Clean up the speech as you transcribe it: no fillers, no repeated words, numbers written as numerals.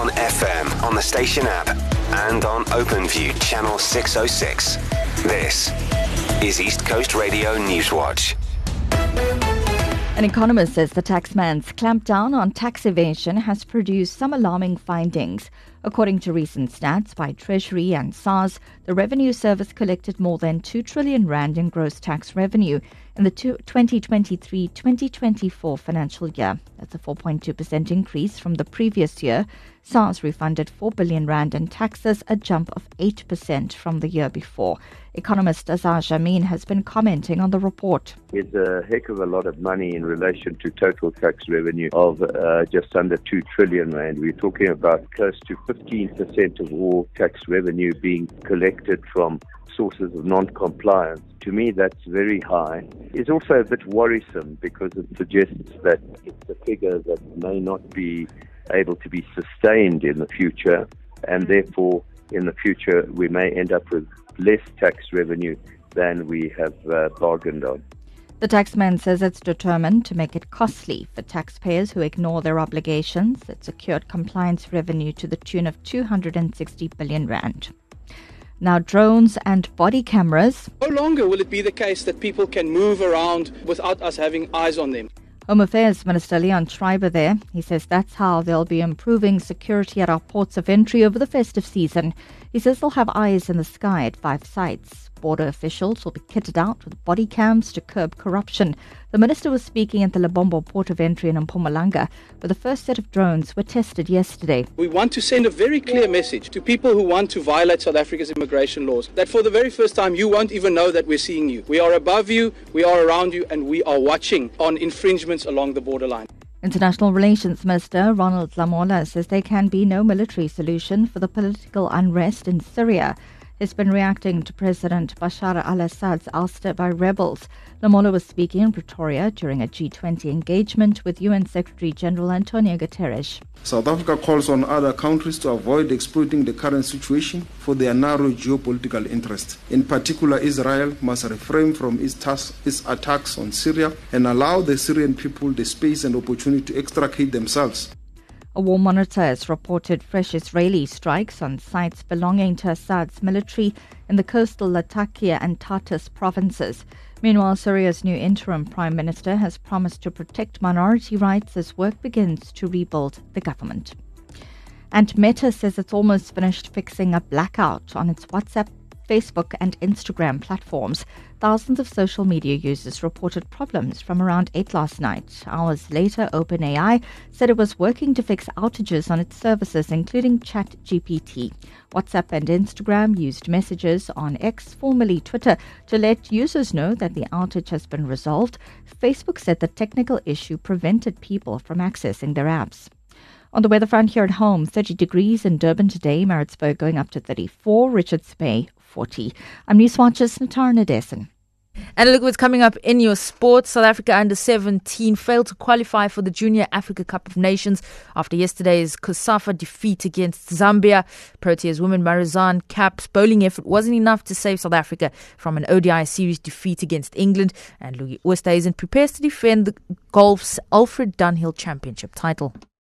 on FM, on the station app, and on OpenView channel 606. This is East Coast Radio Newswatch. An economist says the taxman's clampdown on tax evasion has produced some alarming findings. According to recent stats by Treasury and SARS, the Revenue Service collected more than 2 trillion rand in gross tax revenue in the 2023-2024 financial year. That's a 4.2% increase from the previous year. SARS refunded 4 billion rand in taxes, a jump of 8% from the year before. Economist Azar Jamin has been commenting on the report. It's a heck of a lot of money in relation to total tax revenue of just under 2 trillion rand. We're talking about close to 15% of all tax revenue being collected from sources of non-compliance. To me, that's very high. It's also a bit worrisome because it suggests that it's a figure that may not be able to be sustained in the future, and therefore in the future we may end up with less tax revenue than we have bargained on. The taxman says it's determined to make it costly for taxpayers who ignore their obligations. It secured compliance revenue to the tune of 260 billion rand. Now, drones and body cameras. No longer will it be the case that people can move around without us having eyes on them. Home Affairs Minister Leon Schreiber there. He says that's how they'll be improving security at our ports of entry over the festive season. He says they'll have eyes in the sky at 5 sites. Border officials will be kitted out with body cams to curb corruption. The minister was speaking at the Lebombo port of entry in Mpumalanga, where the first set of drones were tested yesterday. We want to send a very clear message to people who want to violate South Africa's immigration laws, that for the very first time you won't even know that we're seeing you. We are above you, we are around you, and we are watching on infringements along the borderline. International Relations Minister Ronald Lamola says there can be no military solution for the political unrest in Syria. He's been reacting to President Bashar al-Assad's ouster by rebels. Lamola was speaking in Pretoria during a G20 engagement with UN Secretary-General Antonio Guterres. South Africa calls on other countries to avoid exploiting the current situation for their narrow geopolitical interests. In particular, Israel must refrain from its attacks on Syria and allow the Syrian people the space and opportunity to extricate themselves. A war monitor has reported fresh Israeli strikes on sites belonging to Assad's military in the coastal Latakia and Tartus provinces. Meanwhile, Syria's new interim prime minister has promised to protect minority rights as work begins to rebuild the government. And Meta says it's almost finished fixing a blackout on its WhatsApp, Facebook and Instagram platforms. Thousands of social media users reported problems from around 8 last night. Hours later, OpenAI said it was working to fix outages on its services, including ChatGPT. WhatsApp and Instagram used messages on X, formerly Twitter, to let users know that the outage has been resolved. Facebook said the technical issue prevented people from accessing their apps. On the weather front here at home, 30 degrees in Durban today, Maritzburg going up to 34, Richards Bay 40. I'm Newswatch's Natara Nadesan. And look what's coming up in your sports. South Africa under-17 failed to qualify for the Junior Africa Cup of Nations after yesterday's COSAFA defeat against Zambia. Proteas women Marizanne Kapp's bowling effort wasn't enough to save South Africa from an ODI series defeat against England. And Louis Oosthuizen prepares to defend the golf's Alfred Dunhill Championship title.